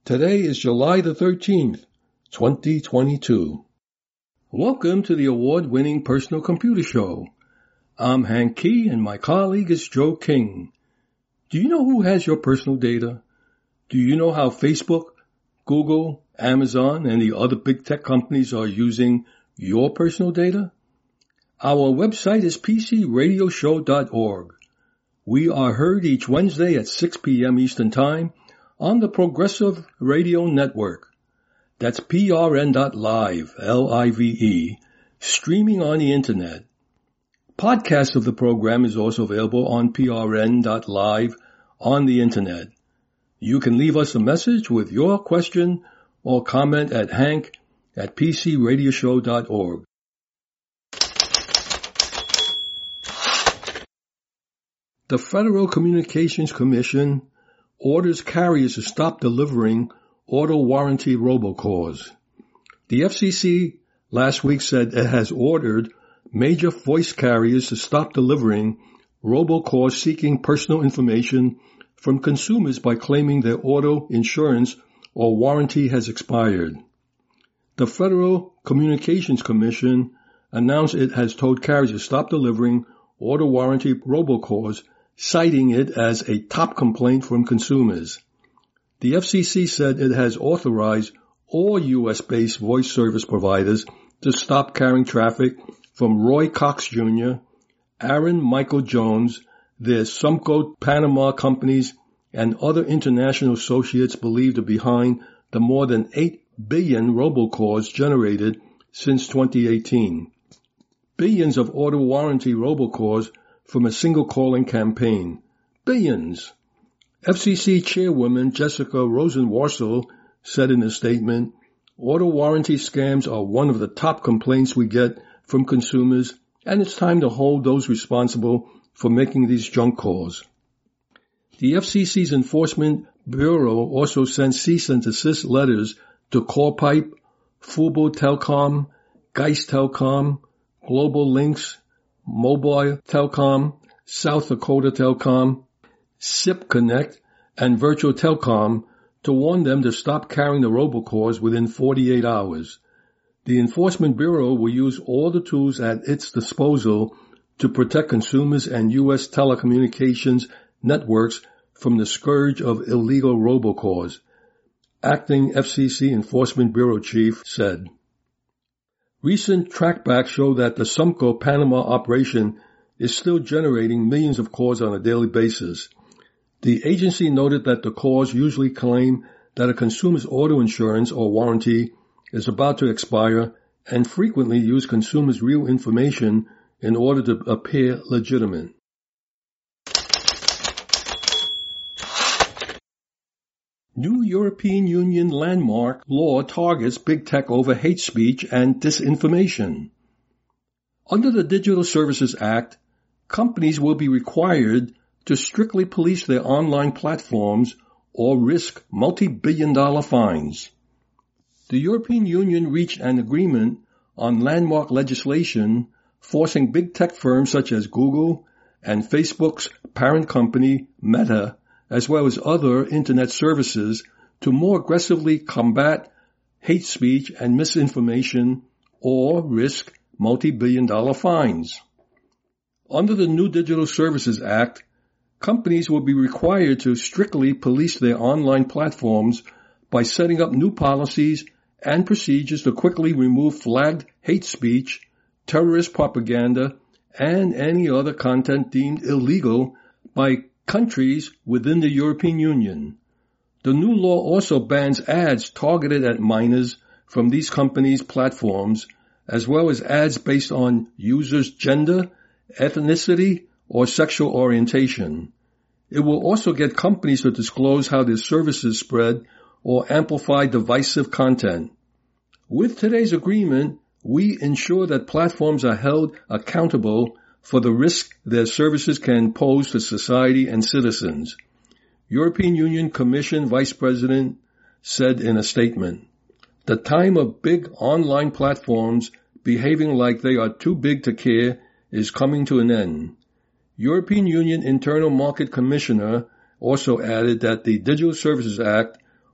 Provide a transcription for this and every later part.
Today is July the 13th, 2022. Welcome to the award-winning Personal Computer Show. I'm Hank Key and my colleague is Joe King. Do you know who has your personal data? Do you know how Facebook, Google, Amazon, and the other big tech companies are using your personal data? Our website is pcradioshow.org. We are heard each Wednesday at 6 p.m. Eastern Time on the Progressive Radio Network. That's prn.live, L-I-V-E, streaming on the Internet. Podcast of the program is also available on prn.live on the Internet. You can leave us a message with your question or comment at hank@pcradioshow.org. The Federal Communications Commission orders carriers to stop delivering auto warranty robocalls. The FCC last week said it has ordered major voice carriers to stop delivering robocalls seeking personal information from consumers by claiming their auto insurance or warranty has expired. The Federal Communications Commission announced it has told carriers to stop delivering auto warranty robocalls, citing it as a top complaint from consumers. The FCC said it has authorized all U.S.-based voice service providers to stop carrying traffic from Roy Cox Jr., Aaron Michael Jones, their Sumco Panama companies, and other international associates believed are behind the more than 8 billion robocalls generated since 2018. Billions of auto warranty robocalls from a single calling campaign. Billions. FCC Chairwoman Jessica Rosenworcel said in a statement, auto warranty scams are one of the top complaints we get from consumers, and it's time to hold those responsible for making these junk calls. The FCC's Enforcement Bureau also sent cease and desist letters to CallPipe, Fubo Telecom, Geist Telecom, Global Links, Mobile Telecom, South Dakota Telecom, SIP Connect, and Virtual Telecom to warn them to stop carrying the robocalls within 48 hours. The Enforcement Bureau will use all the tools at its disposal to protect consumers and U.S. telecommunications networks from the scourge of illegal robocalls, Acting FCC Enforcement Bureau Chief said. Recent trackbacks show that the Sumco Panama operation is still generating millions of calls on a daily basis. The agency noted that the calls usually claim that a consumer's auto insurance or warranty is about to expire and frequently use consumers' real information in order to appear legitimate. New European Union landmark law targets big tech over hate speech and disinformation. Under the Digital Services Act, companies will be required to strictly police their online platforms or risk multi-billion-dollar fines. The European Union reached an agreement on landmark legislation forcing big tech firms such as Google and Facebook's parent company, Meta, as well as other Internet services, to more aggressively combat hate speech and misinformation or risk multi-billion-dollar fines. Under the new Digital Services Act, companies will be required to strictly police their online platforms by setting up new policies and procedures to quickly remove flagged hate speech, terrorist propaganda, and any other content deemed illegal by countries within the European Union. The new law also bans ads targeted at minors from these companies' platforms, as well as ads based on users' gender, ethnicity, or sexual orientation. It will also get companies to disclose how their services spread or amplify divisive content. With today's agreement, we ensure that platforms are held accountable for the risk their services can pose to society and citizens. European Union Commission Vice President said in a statement, "The time of big online platforms behaving like they are too big to care is coming to an end." European Union Internal Market Commissioner also added that the Digital Services Act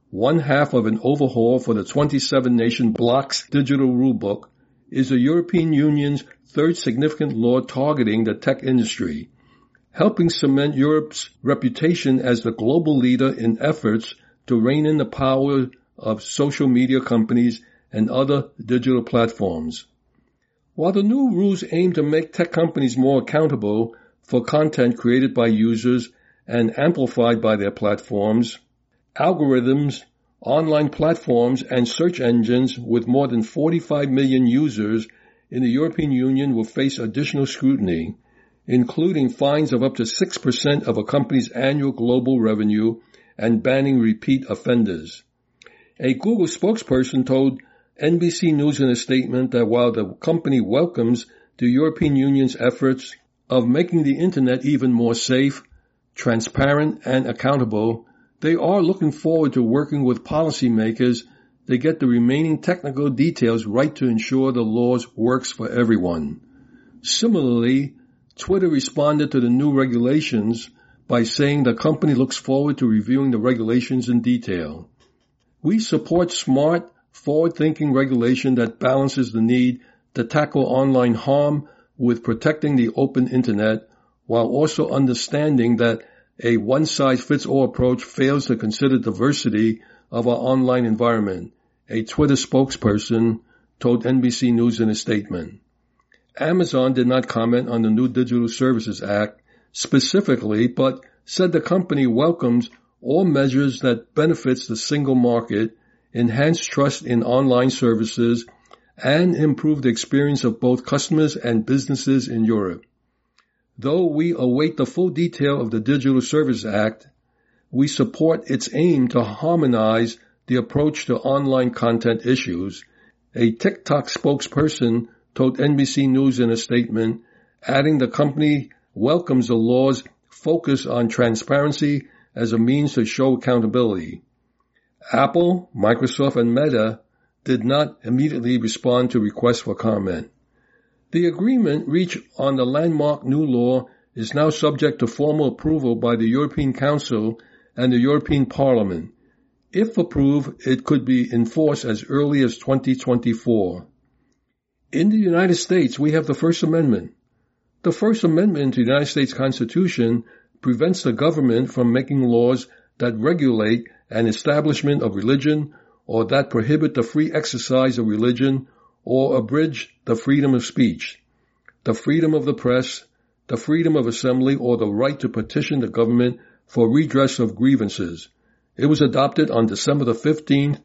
one half of an overhaul for the 27-nation bloc's digital rulebook, is the European Union's third significant law targeting the tech industry, helping cement Europe's reputation as the global leader in efforts to rein in the power of social media companies and other digital platforms. While the new rules aim to make tech companies more accountable for content created by users and amplified by their platforms, algorithms, online platforms, and search engines with more than 45 million users in the European Union will face additional scrutiny, including fines of up to 6% of a company's annual global revenue and banning repeat offenders. A Google spokesperson told NBC News in a statement that while the company welcomes the European Union's efforts of making the Internet even more safe, transparent, and accountable, they are looking forward to working with policymakers to get the remaining technical details right to ensure the laws works for everyone. Similarly, Twitter responded to the new regulations by saying the company looks forward to reviewing the regulations in detail. We support smart, forward-thinking regulation that balances the need to tackle online harm with protecting the open Internet, while also understanding that a one-size-fits-all approach fails to consider diversity of our online environment, a Twitter spokesperson told NBC News in a statement. Amazon did not comment on the new Digital Services Act specifically, but said the company welcomes all measures that benefits the single market, enhance trust in online services, and improve the experience of both customers and businesses in Europe. Though we await the full detail of the Digital Services Act, we support its aim to harmonize the approach to online content issues, a TikTok spokesperson told NBC News in a statement, adding the company welcomes the law's focus on transparency as a means to show accountability. Apple, Microsoft, and Meta did not immediately respond to requests for comment. The agreement reached on the landmark new law is now subject to formal approval by the European Council and the European Parliament. If approved, it could be enforced as early as 2024. In the United States, we have the First Amendment. The First Amendment to the United States Constitution prevents the government from making laws that regulate an establishment of religion or that prohibit the free exercise of religion or abridge the freedom of speech, the freedom of the press, the freedom of assembly, or the right to petition the government for redress of grievances. It was adopted on December the 15th,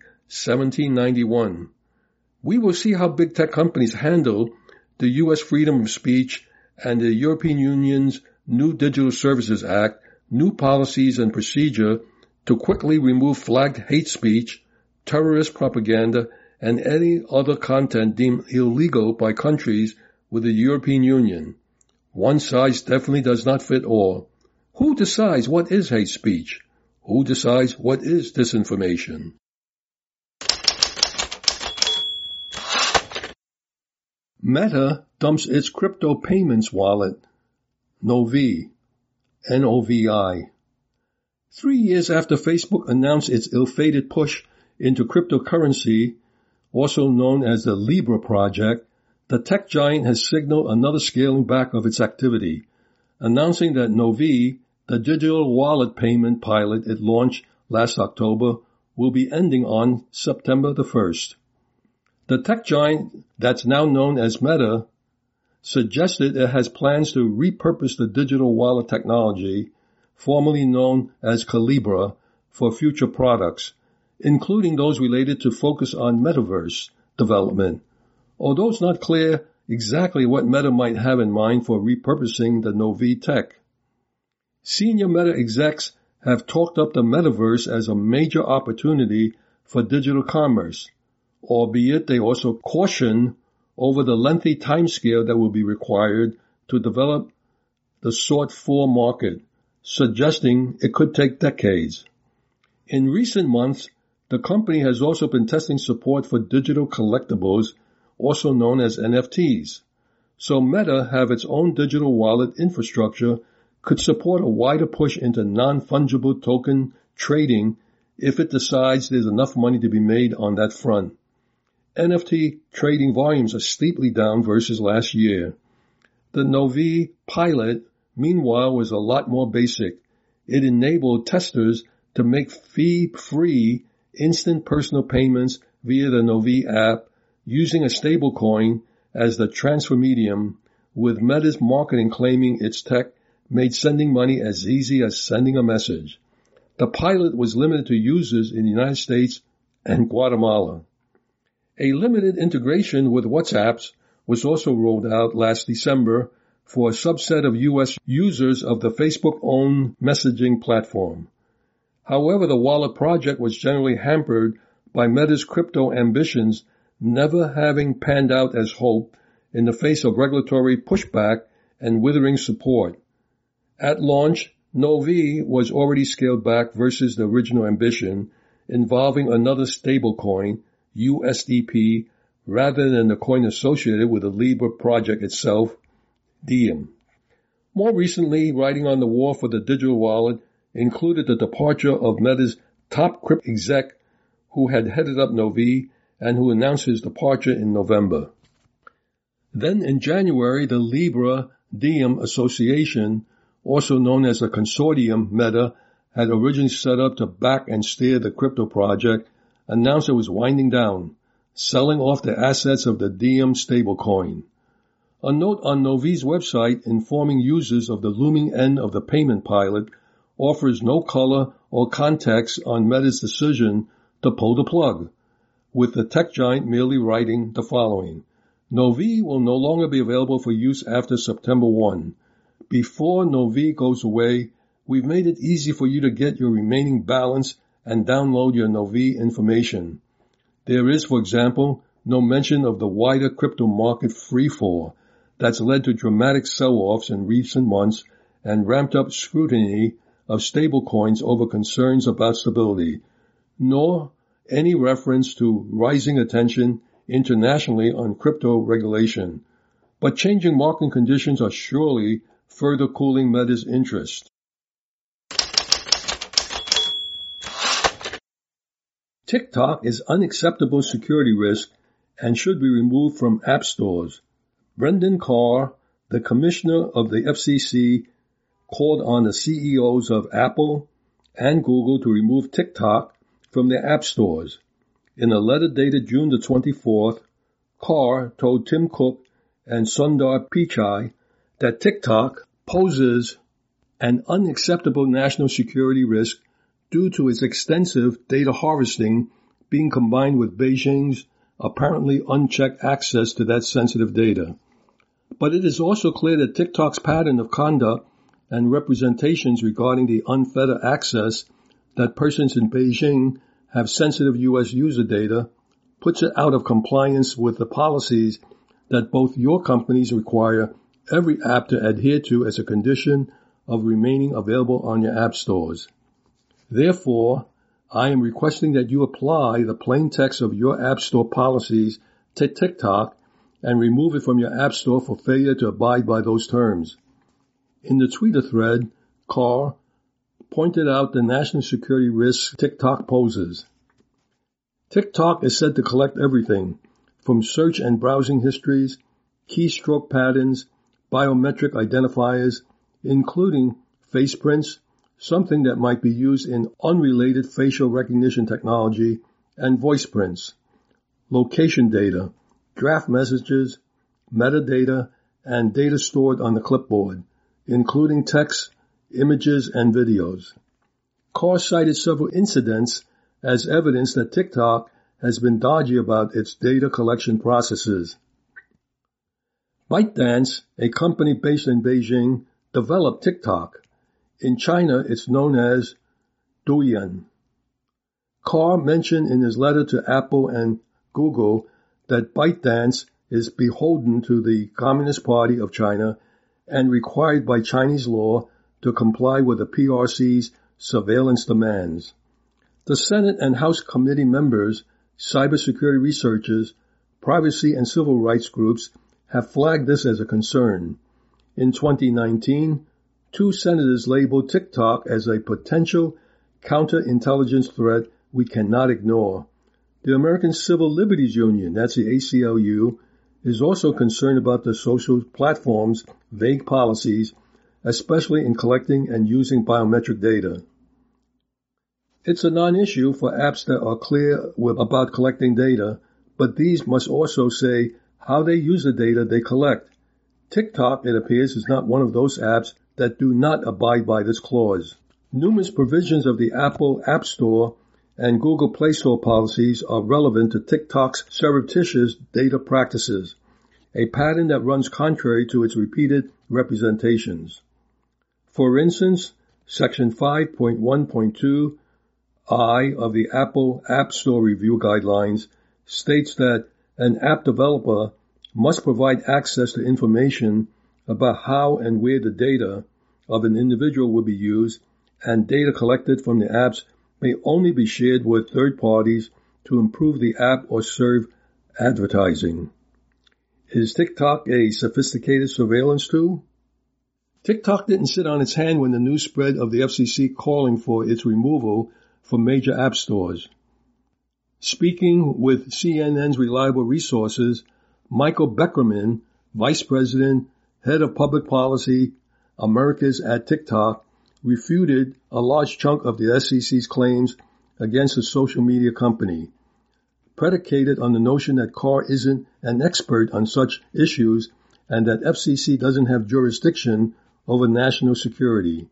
1791. We will see how big tech companies handle the U.S. freedom of speech and the European Union's new Digital Services Act, new policies and procedure to quickly remove flagged hate speech, terrorist propaganda, and any other content deemed illegal by countries with the European Union. One size definitely does not fit all. Who decides what is hate speech? Who decides what is disinformation? Meta dumps its crypto payments wallet, Novi, N-O-V-I. 3 years after Facebook announced its ill-fated push into cryptocurrency, also known as the Libra project, the tech giant has signaled another scaling back of its activity, announcing that Novi, the digital wallet payment pilot it launched last October, will be ending on September the 1st. The tech giant that's now known as Meta suggested it has plans to repurpose the digital wallet technology, formerly known as Calibra, for future products, including those related to focus on metaverse development. Although it's not clear exactly what Meta might have in mind for repurposing the Novi tech. Senior Meta execs have talked up the metaverse as a major opportunity for digital commerce, albeit they also caution over the lengthy timescale that will be required to develop the sought-for market, suggesting it could take decades. In recent months, the company has also been testing support for digital collectibles, also known as NFTs. So Meta have its own digital wallet infrastructure could support a wider push into non-fungible token trading if it decides there's enough money to be made on that front. NFT trading volumes are steeply down versus last year. The Novi pilot, meanwhile, was a lot more basic. It enabled testers to make fee-free instant personal payments via the Novi app using a stablecoin as the transfer medium, with Meta's marketing claiming its tech made sending money as easy as sending a message. The pilot was limited to users in the United States and Guatemala. A limited integration with WhatsApp was also rolled out last December for a subset of U.S. users of the Facebook-owned messaging platform. However, the wallet project was generally hampered by Meta's crypto ambitions never having panned out as hoped in the face of regulatory pushback and withering support. At launch, Novi was already scaled back versus the original ambition, involving another stablecoin, USDP, rather than the coin associated with the Libra project itself, Diem. More recently, writing on the war for the digital wallet included the departure of Meta's top crypto exec who had headed up Novi and who announced his departure in November. Then in January, the Libra Diem Association, also known as a consortium Meta had originally set up to back and steer the crypto project, announced it was winding down, selling off the assets of the Diem stablecoin. A note on Novi's website informing users of the looming end of the payment pilot offers no color or context on Meta's decision to pull the plug, with the tech giant merely writing the following. Novi will no longer be available for use after September 1. Before Novi goes away, we've made it easy for you to get your remaining balance and download your Novi information. There is, for example, no mention of the wider crypto market freefall that's led to dramatic sell-offs in recent months and ramped up scrutiny of stablecoins over concerns about stability, nor any reference to rising attention internationally on crypto regulation. But changing market conditions are surely further cooling Meta's interest. TikTok is unacceptable security risk and should be removed from app stores. Brendan Carr, the commissioner of the FCC, called on the CEOs of Apple and Google to remove TikTok from their app stores. In a letter dated June the 24th, Carr told Tim Cook and Sundar Pichai that TikTok poses an unacceptable national security risk due to its extensive data harvesting being combined with Beijing's apparently unchecked access to that sensitive data. But it is also clear that TikTok's pattern of conduct and representations regarding the unfettered access that persons in Beijing have sensitive U.S. user data puts it out of compliance with the policies that both your companies require every app to adhere to as a condition of remaining available on your app stores. Therefore, I am requesting that you apply the plain text of your app store policies to TikTok and remove it from your app store for failure to abide by those terms. In the Twitter thread, Carr pointed out the national security risks TikTok poses. TikTok is said to collect everything from search and browsing histories, keystroke patterns, biometric identifiers, including face prints, something that might be used in unrelated facial recognition technology, and voice prints, location data, draft messages, metadata, and data stored on the clipboard, including text, images, and videos. Carr cited several incidents as evidence that TikTok has been dodgy about its data collection processes. ByteDance, a company based in Beijing, developed TikTok. In China, it's known as Douyin. Carr mentioned in his letter to Apple and Google that ByteDance is beholden to the Communist Party of China and required by Chinese law to comply with the PRC's surveillance demands. The Senate and House committee members, cybersecurity researchers, privacy and civil rights groups have flagged this as a concern. In 2019, 2 senators labeled TikTok as a potential counterintelligence threat we cannot ignore. The American Civil Liberties Union, that's the ACLU, is also concerned about the social platforms' vague policies, especially in collecting and using biometric data. It's a non-issue for apps that are clear about collecting data, but these must also say how they use the data they collect. TikTok, it appears, is not one of those apps that do not abide by this clause. Numerous provisions of the Apple App Store and Google Play Store policies are relevant to TikTok's surreptitious data practices, a pattern that runs contrary to its repeated representations. For instance, Section 5.1.2I of the Apple App Store Review Guidelines states that an app developer must provide access to information about how and where the data of an individual will be used, and data collected from the apps may only be shared with third parties to improve the app or serve advertising. Is TikTok a sophisticated surveillance tool? TikTok didn't sit on its hand when the news spread of the FCC calling for its removal from major app stores. Speaking with CNN's Reliable Resources, Michael Beckerman, Vice President, Head of Public Policy, Americas at TikTok, refuted a large chunk of the FCC's claims against the social media company, predicated on the notion that Carr isn't an expert on such issues and that FCC doesn't have jurisdiction over national security.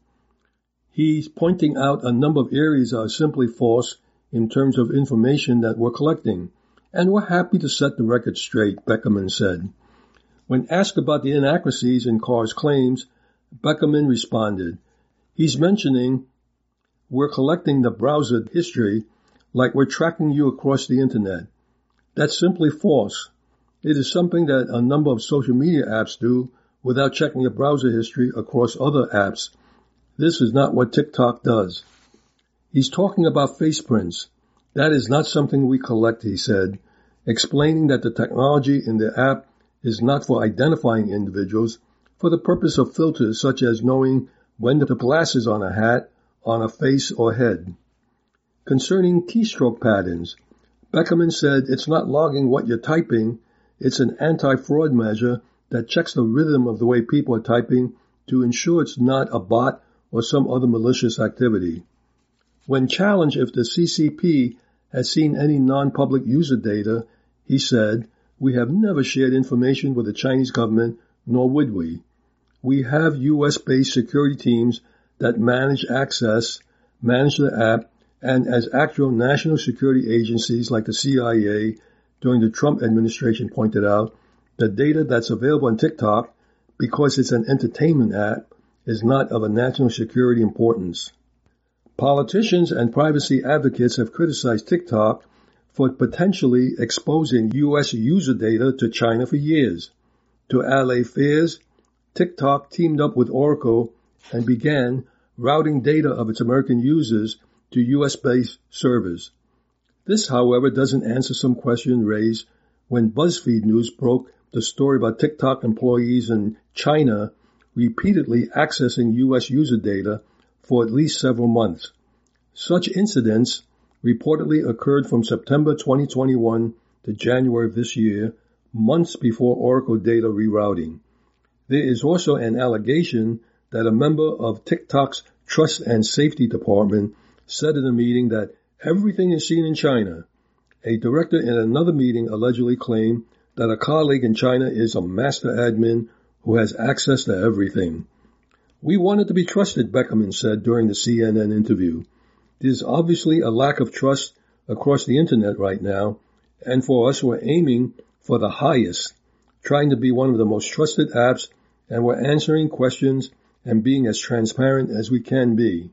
He's pointing out a number of areas that are simply false in terms of information that we're collecting, and we're happy to set the record straight, Beckerman said. When asked about the inaccuracies in Carr's claims, Beckerman responded, "He's mentioning we're collecting the browser history like we're tracking you across the internet. That's simply false. It is something that a number of social media apps do without checking the browser history across other apps. This is not what TikTok does." He's talking about face prints. That is not something we collect, he said, explaining that the technology in the app is not for identifying individuals, for the purpose of filters such as knowing when to put glasses on a hat, on a face or head. Concerning keystroke patterns, Beckerman said it's not logging what you're typing, it's an anti-fraud measure that checks the rhythm of the way people are typing to ensure it's not a bot or some other malicious activity. When challenged if the CCP has seen any non-public user data, he said, "We have never shared information with the Chinese government, nor would we. We have U.S.-based security teams that manage access, manage the app, and as actual national security agencies like the CIA during the Trump administration pointed out, the data that's available on TikTok, because it's an entertainment app, is not of a national security importance." Politicians and privacy advocates have criticized TikTok for potentially exposing U.S. user data to China for years. To allay fears, TikTok teamed up with Oracle and began routing data of its American users to U.S.-based servers. This, however, doesn't answer some question raised when BuzzFeed News broke the story about TikTok employees in China repeatedly accessing U.S. user data for at least several months. Such incidents reportedly occurred from September 2021 to January of this year, months before Oracle data rerouting. There is also an allegation that a member of TikTok's Trust and Safety Department said in a meeting that everything is seen in China. A director in another meeting allegedly claimed that a colleague in China is a master admin who has access to everything. "We wanted to be trusted," Beckerman said during the CNN interview. "There's obviously a lack of trust across the internet right now, and for us we're aiming for the highest, trying to be one of the most trusted apps, and we're answering questions and being as transparent as we can be."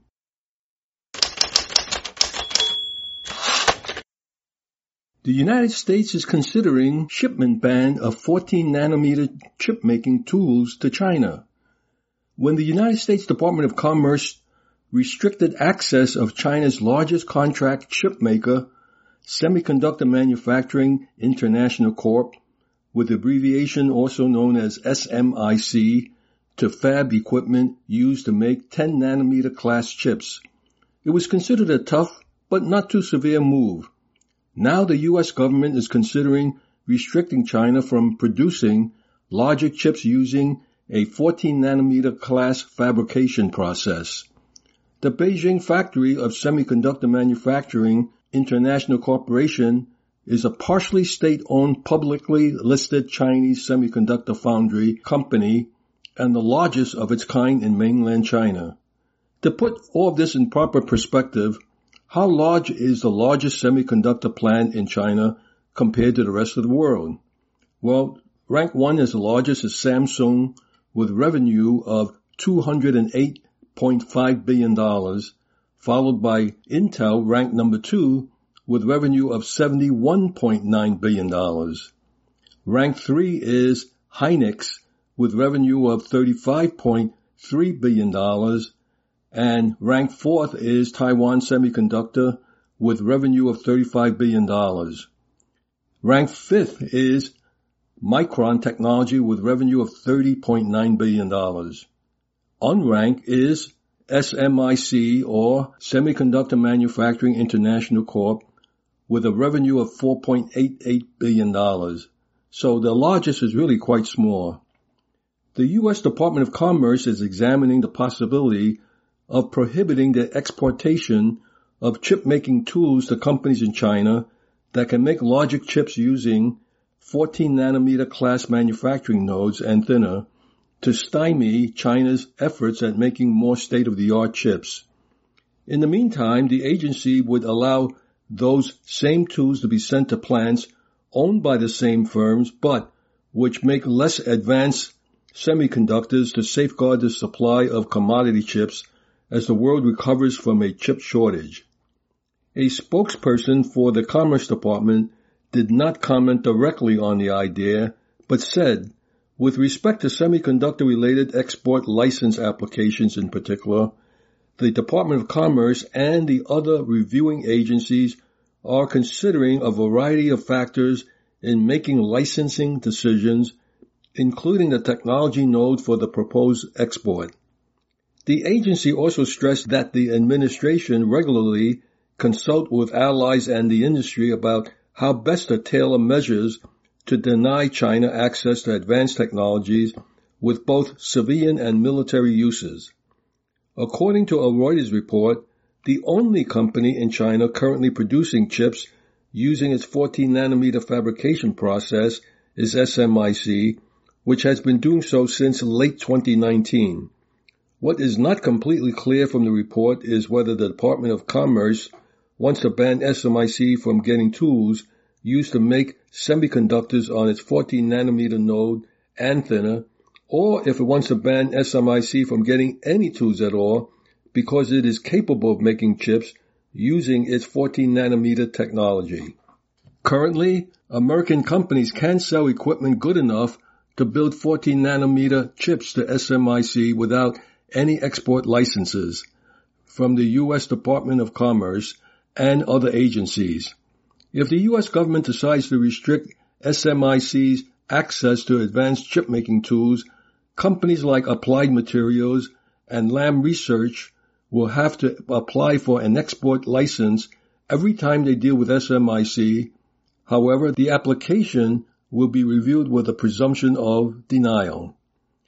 The United States is considering shipment ban of 14-nanometer chip-making tools to China. When the United States Department of Commerce restricted access of China's largest contract chip maker, Semiconductor Manufacturing International Corp., with abbreviation also known as SMIC, to fab equipment used to make 10-nanometer class chips, It was considered a tough but not too severe move. Now the U.S. government is considering restricting China from producing logic chips using a 14-nanometer class fabrication process. The Beijing Factory of Semiconductor Manufacturing International Corporation is a partially state-owned, publicly listed Chinese semiconductor foundry company and the largest of its kind in mainland China. To put all of this in proper perspective, how large is the largest semiconductor plant in China compared to the rest of the world? Well, rank 1 as the largest is Samsung with revenue of $208.5 billion, followed by Intel, ranked number 2, with revenue of $71.9 billion. Rank 3 is Hynix with revenue of $35.3 billion, and rank 4th is Taiwan Semiconductor with revenue of $35 billion. Rank 5th is Micron Technology with revenue of $30.9 billion. Unranked is SMIC, or Semiconductor Manufacturing International Corp., with a revenue of $4.88 billion. So the largest is really quite small. The U.S. Department of Commerce is examining the possibility of prohibiting the exportation of chip-making tools to companies in China that can make logic chips using 14-nanometer class manufacturing nodes and thinner to stymie China's efforts at making more state-of-the-art chips. In the meantime, the agency would allow those same tools to be sent to plants owned by the same firms, but which make less advanced semiconductors to safeguard the supply of commodity chips as the world recovers from a chip shortage. A spokesperson for the Commerce Department did not comment directly on the idea, but said, with respect to semiconductor-related export license applications in particular, the Department of Commerce and the other reviewing agencies are considering a variety of factors in making licensing decisions, including the technology node for the proposed export. The agency also stressed that the administration regularly consult with allies and the industry about how best to tailor measures to deny China access to advanced technologies with both civilian and military uses. According to a Reuters report, the only company in China currently producing chips using its 14-nanometer fabrication process is SMIC, which has been doing so since late 2019. What is not completely clear from the report is whether the Department of Commerce wants to ban SMIC from getting tools used to make semiconductors on its 14-nanometer node and thinner, or if it wants to ban SMIC from getting any tools at all because it is capable of making chips using its 14-nanometer technology. Currently, American companies can't sell equipment good enough to build 14-nanometer chips to SMIC without any export licenses from the U.S. Department of Commerce and other agencies. If the U.S. government decides to restrict SMIC's access to advanced chip-making tools, companies like Applied Materials and Lam Research will have to apply for an export license every time they deal with SMIC. However, the application will be reviewed with a presumption of denial.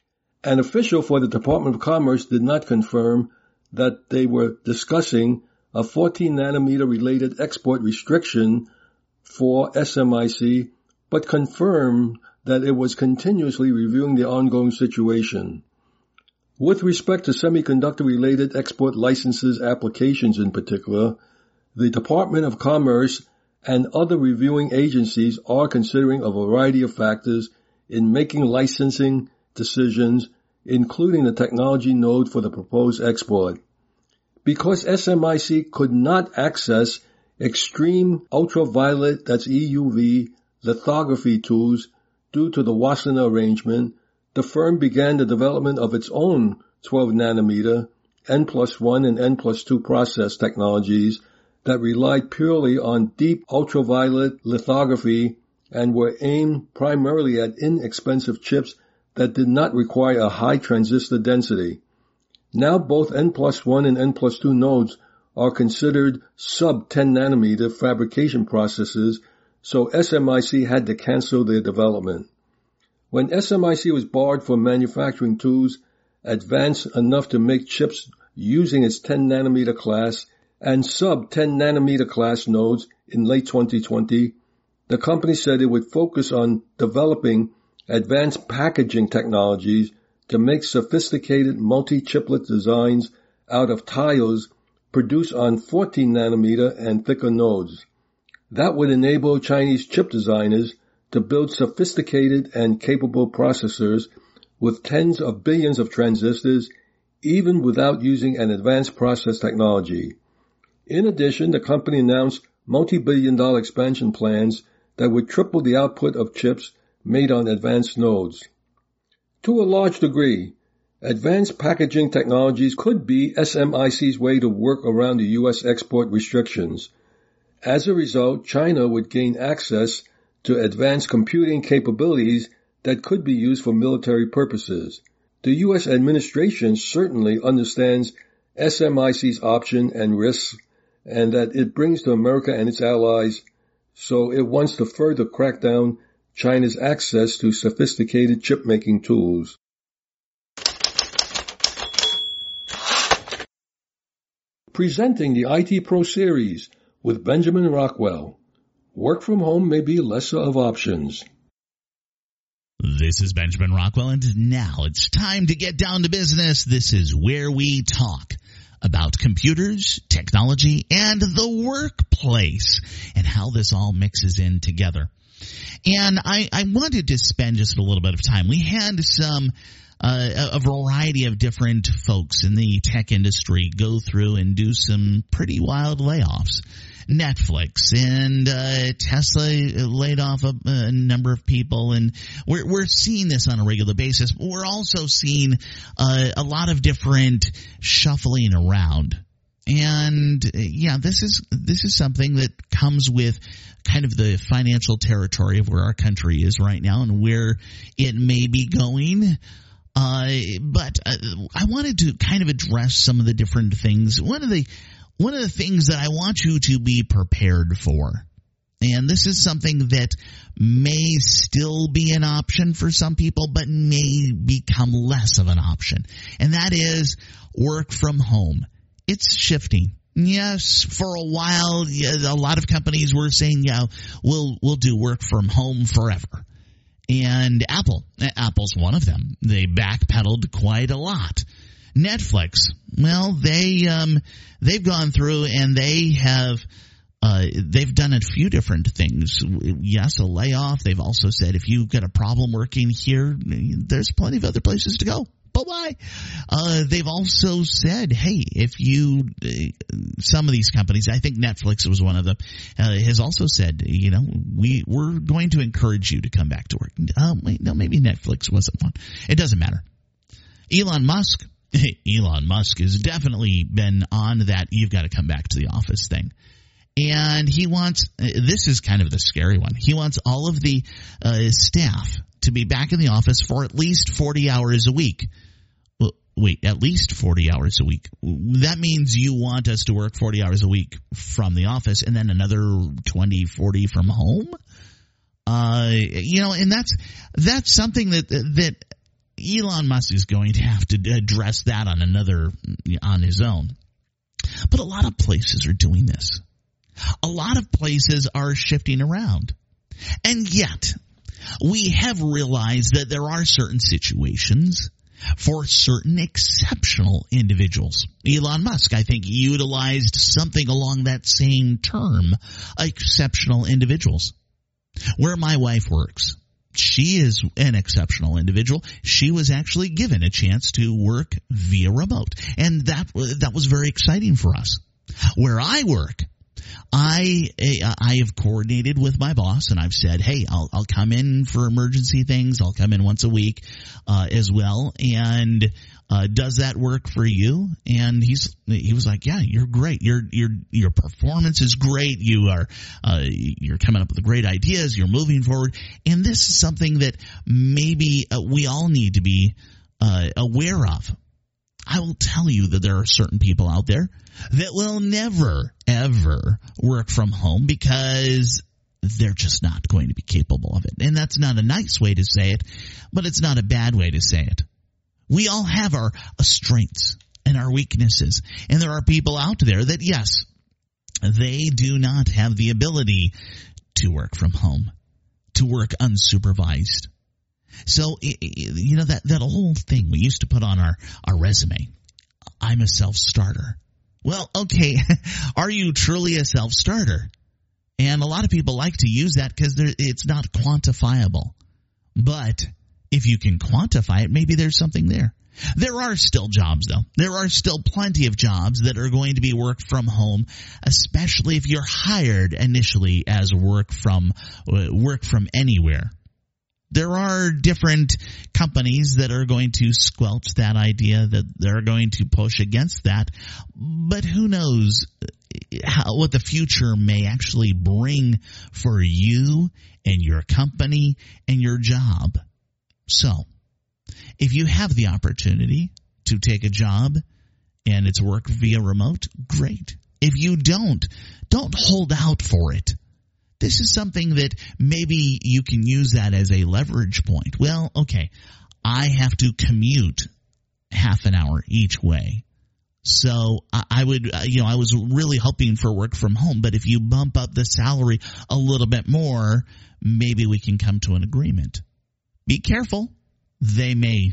An official for the Department of Commerce did not confirm that they were discussing a 14-nanometer related export restriction for SMIC, but confirmed that it was continuously reviewing the ongoing situation. With respect to semiconductor-related export licenses applications in particular, the Department of Commerce and other reviewing agencies are considering a variety of factors in making licensing decisions, including the technology node for the proposed export. Because SMIC could not access extreme ultraviolet, that's EUV, lithography tools due to the Wassenaar arrangement, the firm began the development of its own 12-nanometer, N+1 and N+2 process technologies that relied purely on deep ultraviolet lithography and were aimed primarily at inexpensive chips that did not require a high transistor density. Now both N+1 and N+2 nodes are considered sub-10 nanometer fabrication processes, so SMIC had to cancel their development. When SMIC was barred from manufacturing tools advanced enough to make chips using its 10 nanometer class and sub-10 nanometer class nodes in late 2020, the company said it would focus on developing advanced packaging technologies to make sophisticated multi-chiplet designs out of tiles produced on 14 nanometer and thicker nodes. That would enable Chinese chip designers to build sophisticated and capable processors with tens of billions of transistors, even without using an advanced process technology. In addition, the company announced multi-billion-dollar expansion plans that would triple the output of chips made on advanced nodes. To a large degree, advanced packaging technologies could be SMIC's way to work around the U.S. export restrictions. As a result, China would gain access to advanced computing capabilities that could be used for military purposes. The U.S. administration certainly understands SMIC's option and risks, and that it brings to America and its allies, so it wants to further crack down China's access to sophisticated chip-making tools. Presenting the IT Pro Series with Benjamin Rockwell. Work from home may be lesser of options. This is Benjamin Rockwell, and now it's time to get down to business. This is where we talk about computers, technology, and the workplace, and how this all mixes in together. And I wanted to spend just a little bit of time. We had a variety of different folks in the tech industry go through and do some pretty wild layoffs. Netflix and Tesla laid off a number of people, and we're seeing this on a regular basis. We're also seeing a lot of different shuffling around. And this is something that comes with kind of the financial territory of where our country is right now and where it may be going. But I wanted to kind of address some of the different things. One of the things that I want you to be prepared for, and this is something that may still be an option for some people, but may become less of an option, and that is work from home. It's shifting. Yes, for a while, a lot of companies were saying, we'll do work from home forever. And Apple's one of them. They backpedaled quite a lot. Netflix, well, they've gone through and they've done a few different things. Yes, a layoff. They've also said if you've got a problem working here, there's plenty of other places to go. Bye-bye. They've also said, hey, some of these companies, I think Netflix was one of them, has also said, we're going to encourage you to come back to work. Maybe Netflix wasn't one. It doesn't matter. Elon Musk has definitely been on that you've got to come back to the office thing. And he wants, this is kind of the scary one, he wants all of the staff to be back in the office for at least 40 hours a week. Wait, at least 40 hours a week. That means you want us to work 40 hours a week from the office and then another 20, 40 from home? And that's something that Elon Musk is going to have to address that on his own. But a lot of places are doing this. A lot of places are shifting around. And yet, we have realized that there are certain situations for certain exceptional individuals. Elon Musk, I think, utilized something along that same term, exceptional individuals. Where my wife works, she is an exceptional individual. She was actually given a chance to work via remote, and that was very exciting for us. Where I work, I have coordinated with my boss, and I've said, hey, I'll come in for emergency things. I'll come in once a week as well. And does that work for you? And he was like, yeah, you're great. Your performance is great. You're coming up with great ideas. You're moving forward. And this is something that maybe we all need to be aware of. I will tell you that there are certain people out there that will never, ever work from home because they're just not going to be capable of it. And that's not a nice way to say it, but it's not a bad way to say it. We all have our strengths and our weaknesses. And there are people out there that, yes, they do not have the ability to work from home, to work unsupervised. So, that whole thing we used to put on our resume, I'm a self-starter. Well, okay, are you truly a self-starter? And a lot of people like to use that because it's not quantifiable. But if you can quantify it, maybe there's something there. There are still jobs, though. There are still plenty of jobs that are going to be work from home, especially if you're hired initially as work from anywhere. There are different companies that are going to squelch that idea, that they're going to push against that. But who knows what the future may actually bring for you and your company and your job. So, if you have the opportunity to take a job and it's work via remote, great. If you don't hold out for it. This is something that maybe you can use that as a leverage point. Well, okay, I have to commute half an hour each way. So I was really hoping for work from home, but if you bump up the salary a little bit more, maybe we can come to an agreement. Be careful. They may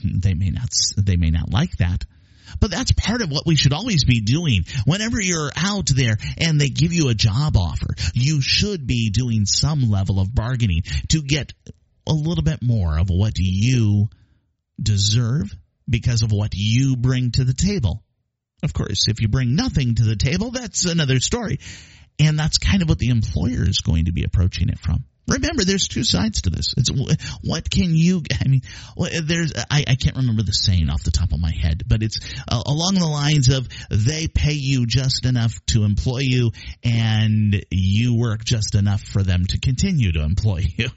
not like that. But that's part of what we should always be doing. Whenever you're out there and they give you a job offer, you should be doing some level of bargaining to get a little bit more of what you deserve because of what you bring to the table. Of course, if you bring nothing to the table, that's another story. And that's kind of what the employer is going to be approaching it from. Remember, there's two sides to this. It's what can you, I can't remember the saying off the top of my head, but it's along the lines of they pay you just enough to employ you and you work just enough for them to continue to employ you.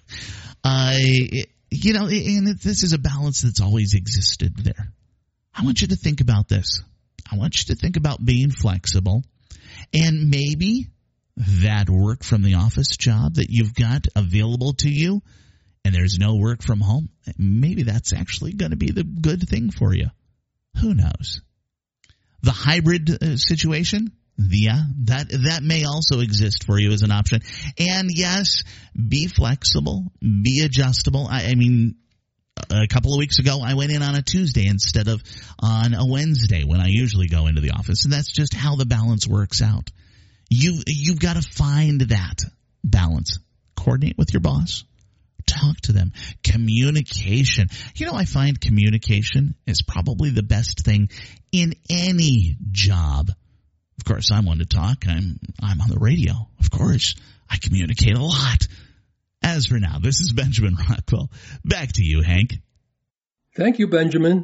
And this is a balance that's always existed there. I want you to think about this. I want you to think about being flexible and maybe that work from the office job that you've got available to you and there's no work from home, maybe that's actually going to be the good thing for you. Who knows? The hybrid situation, that may also exist for you as an option. And yes, be flexible, be adjustable. I mean, a couple of weeks ago, I went in on a Tuesday instead of on a Wednesday when I usually go into the office. And that's just how the balance works out. You've got to find that balance. Coordinate with your boss. Talk to them. Communication. I find communication is probably the best thing in any job. Of course, I'm one to talk. I'm on the radio. Of course, I communicate a lot. As for now, this is Benjamin Rockwell. Back to you, Hank. Thank you, Benjamin.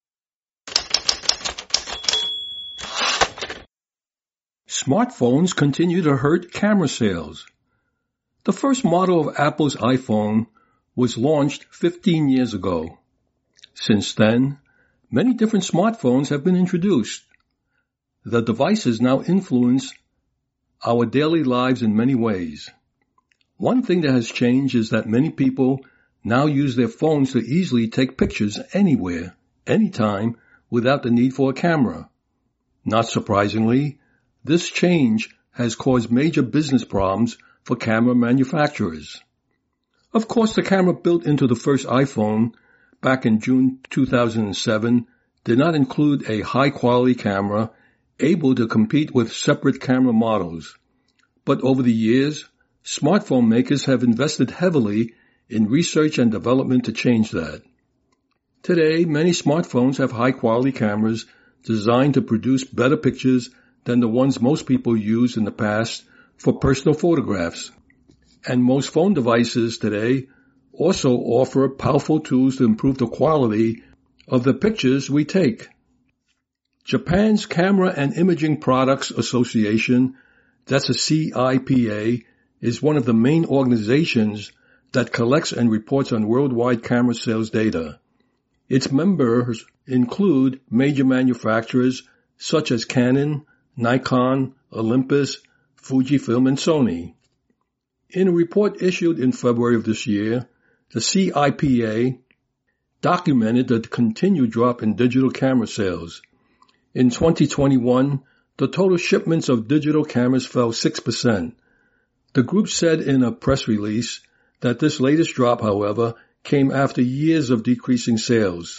Smartphones continue to hurt camera sales. The first model of Apple's iPhone was launched 15 years ago. Since then, many different smartphones have been introduced. The devices now influence our daily lives in many ways. One thing that has changed is that many people now use their phones to easily take pictures anywhere, anytime, without the need for a camera. Not surprisingly, this change has caused major business problems for camera manufacturers. Of course, the camera built into the first iPhone back in June 2007 did not include a high-quality camera able to compete with separate camera models. But over the years, smartphone makers have invested heavily in research and development to change that. Today, many smartphones have high-quality cameras designed to produce better pictures than the ones most people used in the past for personal photographs. And most phone devices today also offer powerful tools to improve the quality of the pictures we take. Japan's Camera and Imaging Products Association, that's a CIPA, is one of the main organizations that collects and reports on worldwide camera sales data. Its members include major manufacturers such as Canon, Nikon, Olympus, Fujifilm, and Sony. In a report issued in February of this year, the CIPA documented the continued drop in digital camera sales. In 2021, the total shipments of digital cameras fell 6%. The group said in a press release that this latest drop, however, came after years of decreasing sales.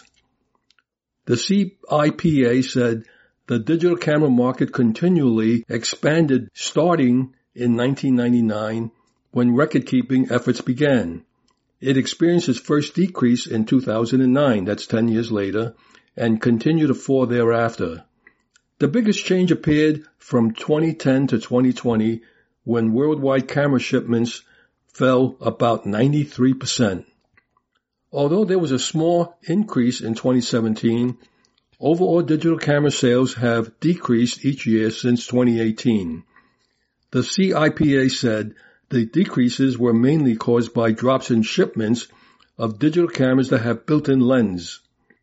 The CIPA said the digital camera market continually expanded starting in 1999 when record-keeping efforts began. It experienced its first decrease in 2009, that's 10 years later, and continued to fall thereafter. The biggest change appeared from 2010 to 2020 when worldwide camera shipments fell about 93%. Although there was a small increase in 2017, overall digital camera sales have decreased each year since 2018. The CIPA said the decreases were mainly caused by drops in shipments of digital cameras that have built-in lens.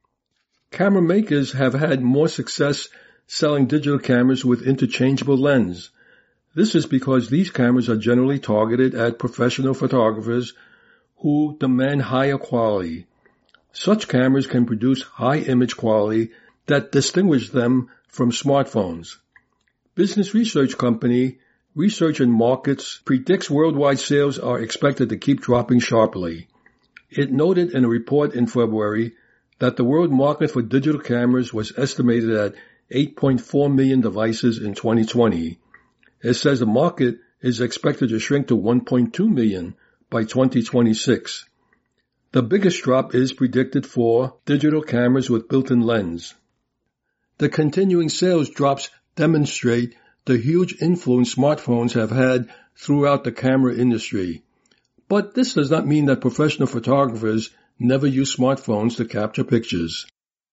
Camera makers have had more success selling digital cameras with interchangeable lens. This is because these cameras are generally targeted at professional photographers who demand higher quality. Such cameras can produce high image quality that distinguish them from smartphones. Business research company Research and Markets predicts worldwide sales are expected to keep dropping sharply. It noted in a report in February that the world market for digital cameras was estimated at 8.4 million devices in 2020. It says the market is expected to shrink to 1.2 million by 2026. The biggest drop is predicted for digital cameras with built-in lens. The continuing sales drops demonstrate the huge influence smartphones have had throughout the camera industry. But this does not mean that professional photographers never use smartphones to capture pictures.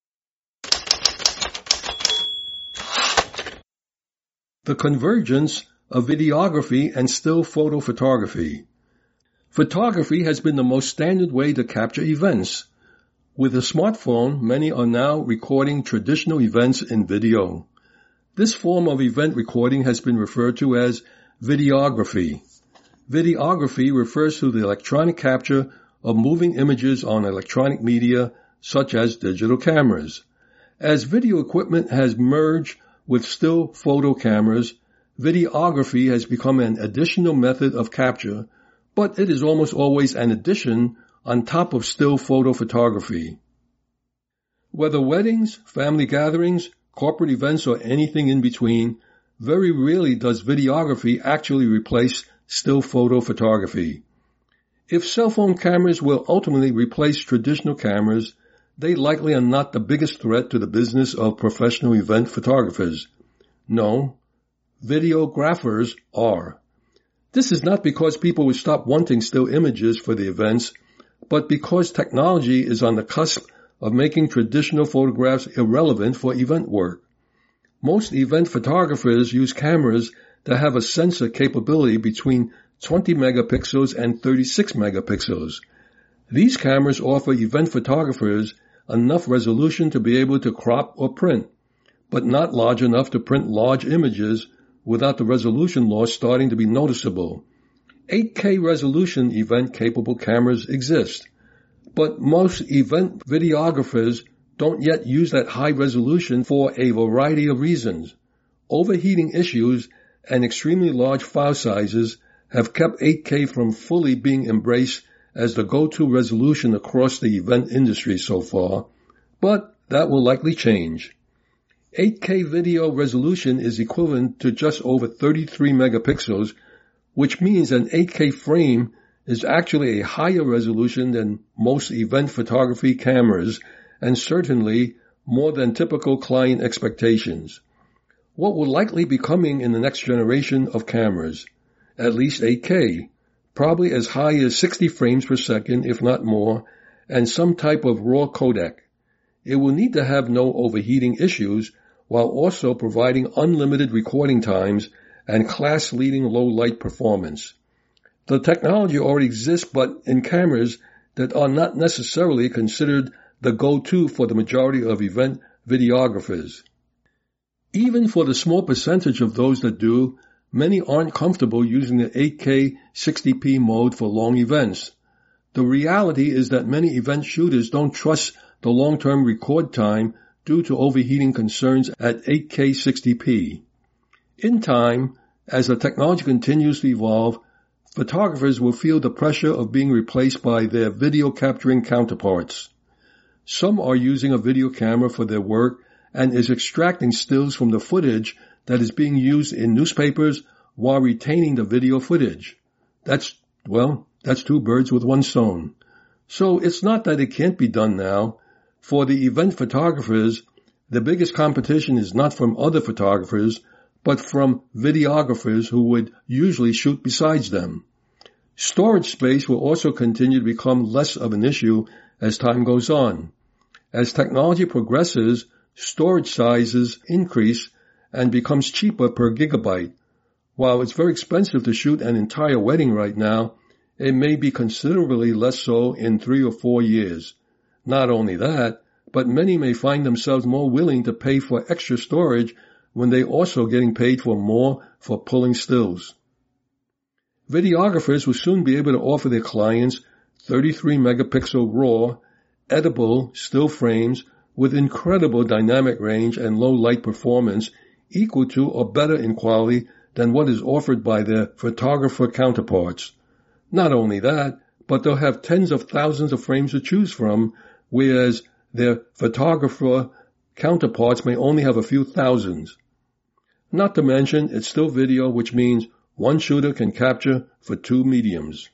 The convergence of videography and still photo photography. Photography has been the most standard way to capture events. With a smartphone, many are now recording traditional events in video. This form of event recording has been referred to as videography. Videography refers to the electronic capture of moving images on electronic media such as digital cameras. As video equipment has merged with still photo cameras, videography has become an additional method of capture, but it is almost always an addition on top of still photo photography. Whether weddings, family gatherings, corporate events, or anything in between, very rarely does videography actually replace still photo photography. If cell phone cameras will ultimately replace traditional cameras, they likely are not the biggest threat to the business of professional event photographers. No, videographers are. This is not because people will stop wanting still images for the events, but because technology is on the cusp of making traditional photographs irrelevant for event work. Most event photographers use cameras that have a sensor capability between 20 megapixels and 36 megapixels. These cameras offer event photographers enough resolution to be able to crop or print, but not large enough to print large images without the resolution loss starting to be noticeable. 8K resolution event-capable cameras exist, but most event videographers don't yet use that high resolution for a variety of reasons. Overheating issues and extremely large file sizes have kept 8K from fully being embraced as the go-to resolution across the event industry so far, but that will likely change. 8K video resolution is equivalent to just over 33 megapixels, which means an 8K frame is actually a higher resolution than most event photography cameras and certainly more than typical client expectations. What will likely be coming in the next generation of cameras? At least 8K, probably as high as 60 frames per second, if not more, and some type of RAW codec. It will need to have no overheating issues while also providing unlimited recording times and class-leading low-light performance. The technology already exists, but in cameras that are not necessarily considered the go-to for the majority of event videographers. Even for the small percentage of those that do, many aren't comfortable using the 8K 60p mode for long events. The reality is that many event shooters don't trust the long-term record time due to overheating concerns at 8K 60p. In time, as the technology continues to evolve, photographers will feel the pressure of being replaced by their video capturing counterparts. Some are using a video camera for their work and is extracting stills from the footage that is being used in newspapers while retaining the video footage. That's two birds with one stone. So it's not that it can't be done now. For the event photographers, the biggest competition is not from other photographers, but from videographers who would usually shoot besides them. Storage space will also continue to become less of an issue as time goes on. As technology progresses, storage sizes increase and becomes cheaper per gigabyte. While it's very expensive to shoot an entire wedding right now, it may be considerably less so in 3 or 4 years. Not only that, but many may find themselves more willing to pay for extra storage when they're also getting paid for more for pulling stills. Videographers will soon be able to offer their clients 33-megapixel RAW, edible still frames with incredible dynamic range and low light performance equal to or better in quality than what is offered by their photographer counterparts. Not only that, but they'll have tens of thousands of frames to choose from, whereas their photographer counterparts may only have a few thousands. Not to mention, it's still video, which means one shooter can capture for 2 mediums.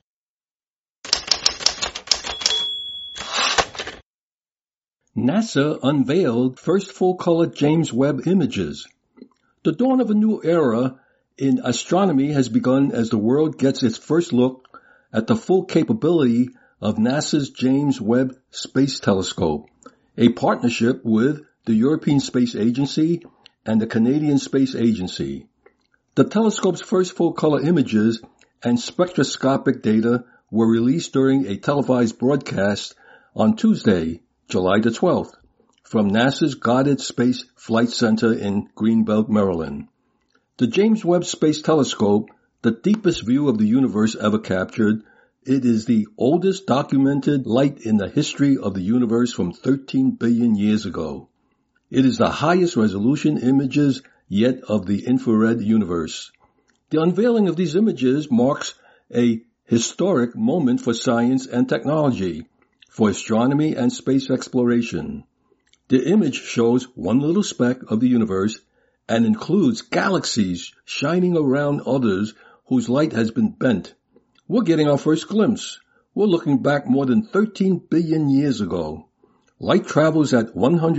NASA unveiled first full-color James Webb images. The dawn of a new era in astronomy has begun as the world gets its first look at the full capability of NASA's James Webb Space Telescope, a partnership with the European Space Agency and the Canadian Space Agency. The telescope's first full-color images and spectroscopic data were released during a televised broadcast on Tuesday, July the 12th, from NASA's Goddard Space Flight Center in Greenbelt, Maryland. The James Webb Space Telescope, the deepest view of the universe ever captured, it is the oldest documented light in the history of the universe from 13 billion years ago. It is the highest resolution images yet of the infrared universe. The unveiling of these images marks a historic moment for science and technology, for astronomy and space exploration. The image shows one little speck of the universe and includes galaxies shining around others whose light has been bent. We're getting our first glimpse. We're looking back more than 13 billion years ago. Light travels at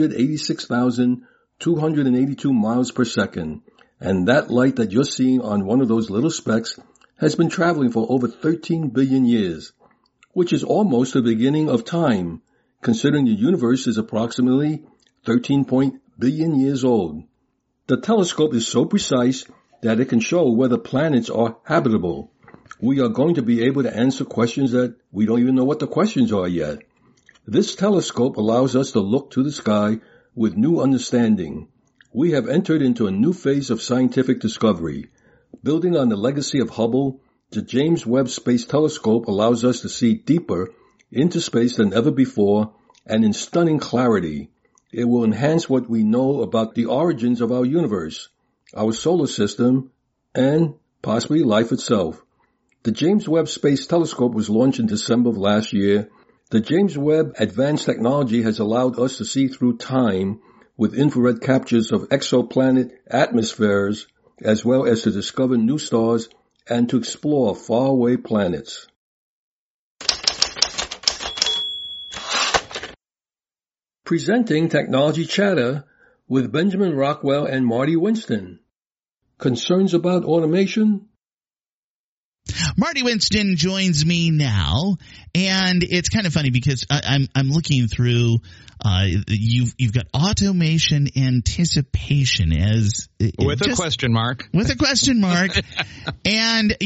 186,282 miles per second, and that light that you're seeing on one of those little specks has been traveling for over 13 billion years, which is almost the beginning of time, considering the universe is approximately 13 billion years old. The telescope is so precise that it can show whether planets are habitable. We are going to be able to answer questions that we don't even know what the questions are yet. This telescope allows us to look to the sky with new understanding. We have entered into a new phase of scientific discovery. Building on the legacy of Hubble, the James Webb Space Telescope allows us to see deeper into space than ever before and in stunning clarity. It will enhance what we know about the origins of our universe, our solar system, and possibly life itself. The James Webb Space Telescope was launched in December of last year. The James Webb advanced technology has allowed us to see through time with infrared captures of exoplanet atmospheres, as well as to discover new stars and to explore faraway planets. Presenting Technology Chatter with Benjamin Rockwell and Marty Winston. Concerns about automation? Marty Winston joins me now, and it's kind of funny because I'm looking through. You've got automation anticipation as with a question mark. With a question mark, and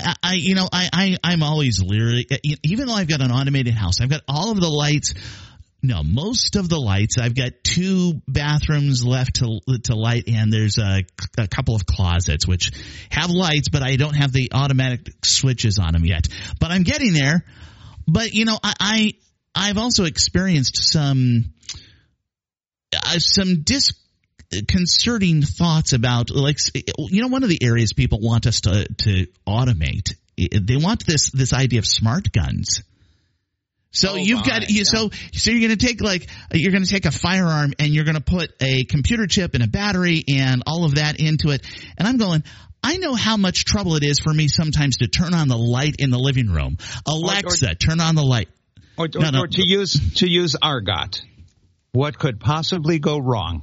I'm always leery. Even though I've got an automated house, I've got all of the lights No, most of the lights. I've got 2 bathrooms left to light, and there's a couple of closets which have lights, but I don't have the automatic switches on them yet. But I'm getting there. But I've also experienced some disconcerting thoughts about, like, one of the areas people want us to automate. They want this idea of smart guns. So so you're going to take a firearm and you're going to put a computer chip and a battery and all of that into it. And I'm going, I know how much trouble it is for me sometimes to turn on the light in the living room. Alexa, turn on the light. Or to use Argot. What could possibly go wrong?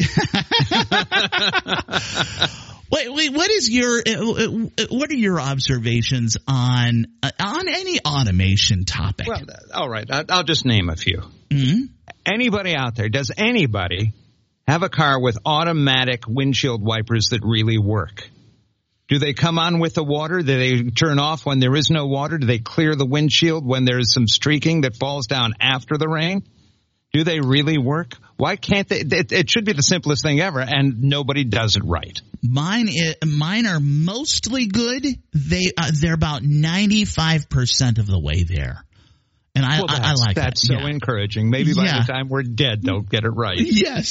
Wait, what are your observations on any automation topic? Well, all right, I'll just name a few. Mm-hmm. Anybody out there, does anybody have a car with automatic windshield wipers that really work? Do they come on with the water? Do they turn off when there is no water? Do they clear the windshield when there's some streaking that falls down after the rain? Do they really work? Why can't they? It should be the simplest thing ever, and nobody does it right. Mine are mostly good. They're about 95% of the way there, and I like that. That's so encouraging. Maybe by the time we're dead, they'll get it right. Yes.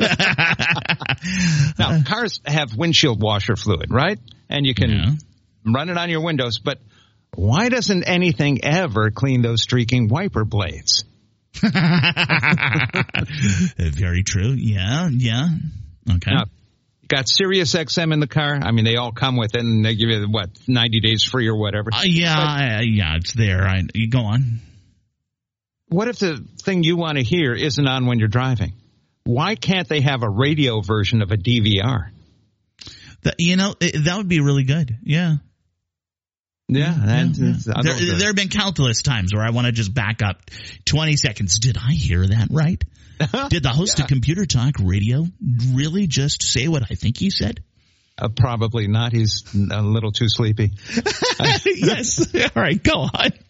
Now, cars have windshield washer fluid, right? And you can run it on your windows, but why doesn't anything ever clean those streaking wiper blades? Very true. Yeah. Okay. Now, got Sirius XM in the car. I mean, they all come with it, and they give you 90 days free or whatever. It's there. You go on. What if the thing you want to hear isn't on when you're driving? Why can't they have a radio version of a DVR? That would be really good. Yeah. Yeah. There have been countless times where I want to just back up 20 seconds. Did I hear that right? Did the host of Computer Talk Radio really just say what I think he said? Probably not. He's a little too sleepy. Yes. All right, go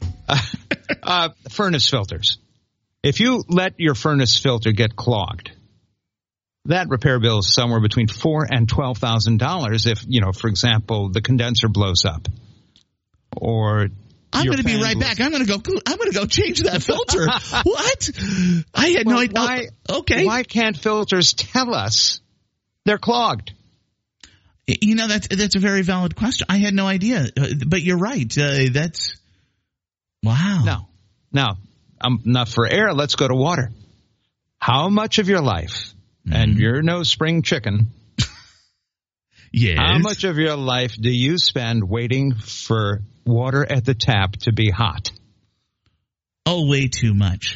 on. Furnace filters. If you let your furnace filter get clogged, that repair bill is somewhere between $4,000 and $12,000 if, for example, the condenser blows up. Or I'm going to be right back. I'm going to go change that filter. What? I had no idea. Okay. Why can't filters tell us they're clogged? That's a very valid question. I had no idea. But you're right. That's wow. Now, not for air. Let's go to water. How much of your life, and you're no spring chicken. Yes. How much of your life do you spend waiting for water at the tap to be hot? Oh, way too much.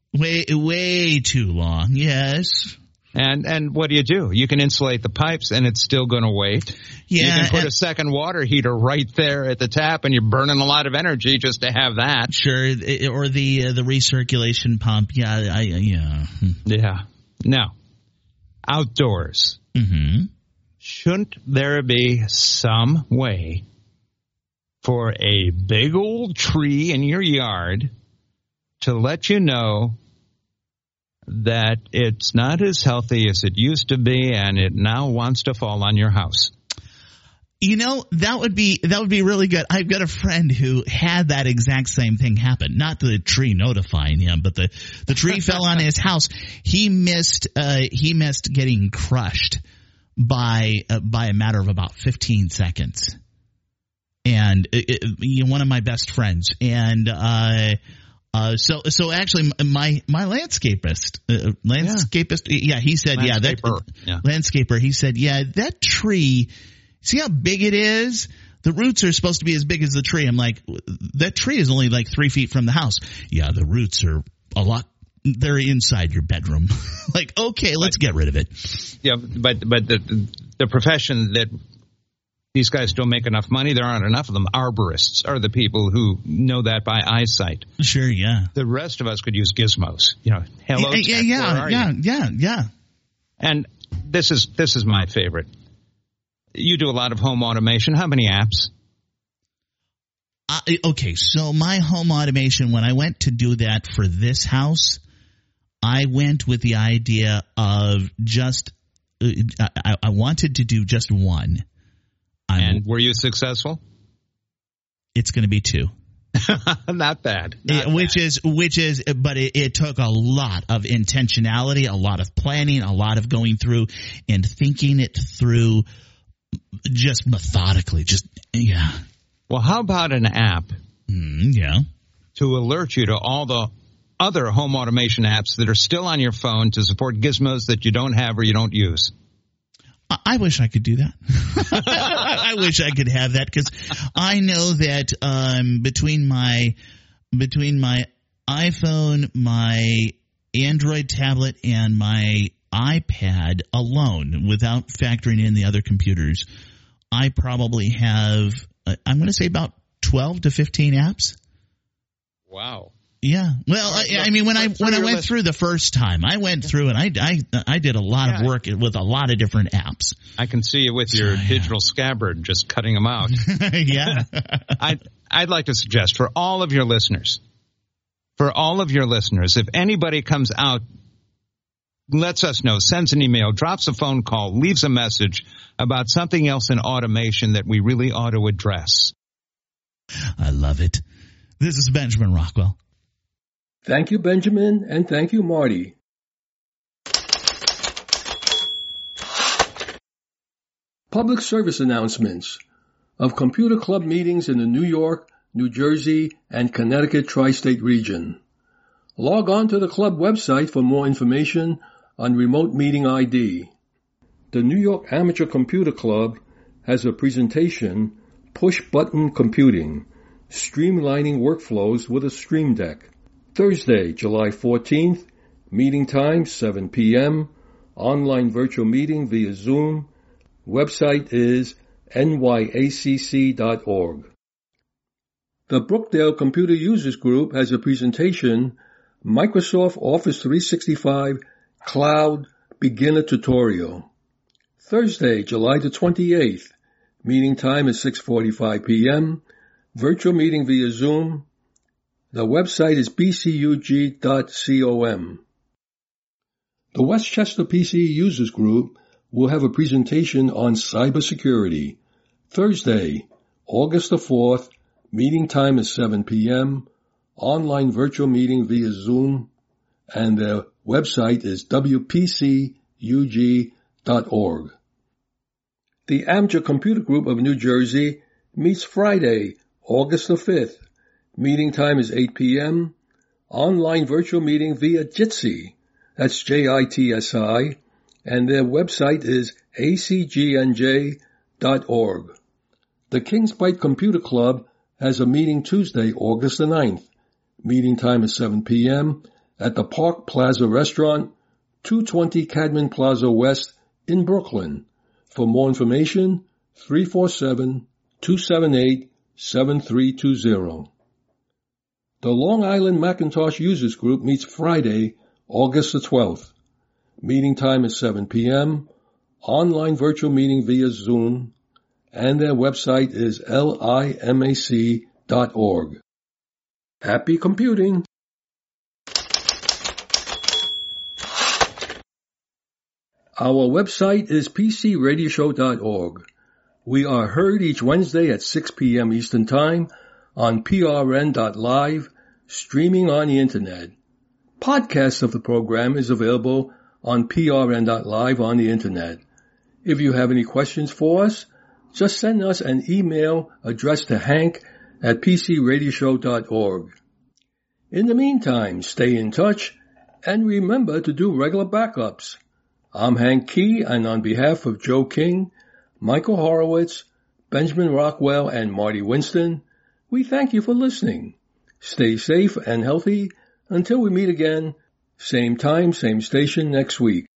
Way too long. Yes. And what do? You can insulate the pipes, and it's still going to wait. Yeah. You can put a second water heater right there at the tap, and you're burning a lot of energy just to have that. Sure. Or the recirculation pump. Yeah. Yeah. Now, outdoors. Mm-hmm. Shouldn't there be some way for a big old tree in your yard to let you know that it's not as healthy as it used to be and it now wants to fall on your house? That would be really good. I've got a friend who had that exact same thing happen. Not the tree notifying him, but the tree fell on his house. He missed getting crushed by a matter of about 15 seconds. And one of my best friends, and so actually my landscapist, he said, landscaper, he said, that tree, see how big it is? The roots are supposed to be as big as the tree. I'm like, that tree is only like 3 feet from the house. Yeah, the roots are a lot. They're inside your bedroom. Like, okay, let's get rid of it. Yeah, but the profession that these guys don't make enough money, there aren't enough of them. Arborists are the people who know that by eyesight. Sure, yeah. The rest of us could use gizmos. Hello, yeah. And this is my favorite. You do a lot of home automation. How many apps? Okay, so my home automation, when I went to do that for this house, I went with the idea of just I wanted to do just one. And were you successful? It's going to be 2. Not bad. Which is, but it took a lot of intentionality, a lot of planning, a lot of going through and thinking it through just methodically. Yeah. Well, how about an app? Yeah. To alert you to all the other home automation apps that are still on your phone to support gizmos that you don't have or you don't use. I wish I could do that. I wish I could have that, because I know that between my iPhone, my Android tablet, and my iPad alone, without factoring in the other computers, I probably have, I'm going to say about 12 to 15 apps. Wow. Yeah. Well, I mean, when I went through the first time, I went through and I did a lot of work with a lot of different apps. I can see you with your digital scabbard just cutting them out. Yeah. I'd like to suggest for all of your listeners, if anybody comes out, lets us know, sends an email, drops a phone call, leaves a message about something else in automation that we really ought to address. I love it. This is Benjamin Rockwell. Thank you, Benjamin, and thank you, Marty. Public service announcements of Computer Club meetings in the New York, New Jersey, and Connecticut tri-state region. Log on to the club website for more information on remote meeting ID. The New York Amateur Computer Club has a presentation, Push Button Computing, Streamlining Workflows with a Stream Deck. Thursday, July 14th, meeting time 7 p.m., online virtual meeting via Zoom. Website is nyacc.org. The Brookdale Computer Users Group has a presentation, Microsoft Office 365 Cloud Beginner Tutorial. Thursday, July the 28th, meeting time is 6:45 p.m., virtual meeting via Zoom. The website is bcug.com. The Westchester PC Users Group will have a presentation on cybersecurity. Thursday, August the 4th, meeting time is 7 p.m., online virtual meeting via Zoom, and their website is wpcug.org. The Amateur Computer Group of New Jersey meets Friday, August the 5th. Meeting time is 8 p.m. Online virtual meeting via Jitsi. That's Jitsi. And their website is acgnj.org. The Kings Bite Computer Club has a meeting Tuesday, August the 9th. Meeting time is 7 p.m. at the Park Plaza Restaurant, 220 Cadman Plaza West in Brooklyn. For more information, 347-278-7320. The Long Island Macintosh Users Group meets Friday, August the 12th. Meeting time is 7 p.m. Online virtual meeting via Zoom, and their website is limac.org. Happy computing! Our website is pcradioshow.org. We are heard each Wednesday at 6 p.m. Eastern Time on prn.live, streaming on the Internet. Podcasts of the program is available on prn.live on the Internet. If you have any questions for us, just send us an email addressed to hank@pcradioshow.org. In the meantime, stay in touch and remember to do regular backups. I'm Hank Key, and on behalf of Joe King, Michael Horowitz, Benjamin Rockwell, and Marty Winston, we thank you for listening. Stay safe and healthy until we meet again, same time, same station next week.